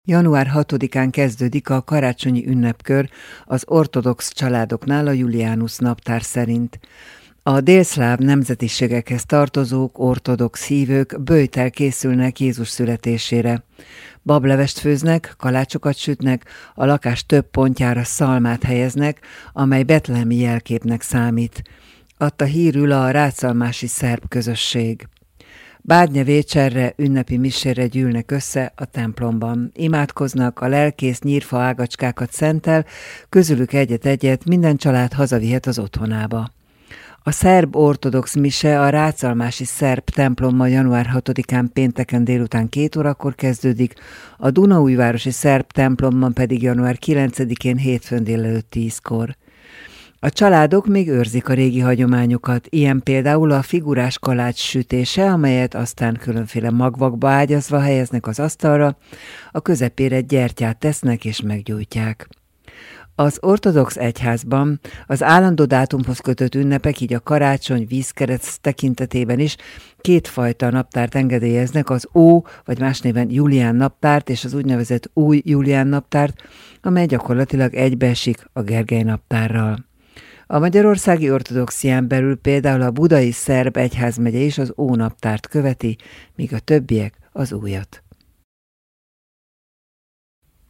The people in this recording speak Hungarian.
Január 6-án kezdődik a karácsonyi ünnepkör az ortodox családoknál a Julianus naptár szerint. A délszláv nemzetiségekhez tartozók, ortodox hívők böjttel készülnek Jézus születésére. Bablevest főznek, kalácsokat sütnek, a lakás több pontjára szalmát helyeznek, amely betlehemi jelképnek számít. Adta hírül a rácalmási szerb közösség. Bárnyavécserre, ünnepi misére gyűlnek össze a templomban. Imádkoznak, a lelkész nyírfa ágacskákat szentel, közülük egyet-egyet minden család hazavihet az otthonába. A szerb ortodox mise a rácalmási szerb templommal január 6-án pénteken délután 2 órakor kezdődik, a dunaújvárosi szerb templomban pedig január 9-én hétfőn délelőtt 10-kor. A családok még őrzik a régi hagyományokat, ilyen például a figurás kalács sütése, amelyet aztán különféle magvakba ágyazva helyeznek az asztalra, a közepére gyertyát tesznek és meggyújtják. Az ortodox egyházban az állandó dátumhoz kötött ünnepek, így a karácsony, vízkereszt tekintetében is kétfajta naptárt engedélyeznek, az vagy más néven Julián naptárt és az úgynevezett új Julián naptárt, amely gyakorlatilag egybeesik a Gergely naptárral. A magyarországi ortodoxián belül például a budai szerb egyházmegye is az naptárt követi, míg a többiek az újat.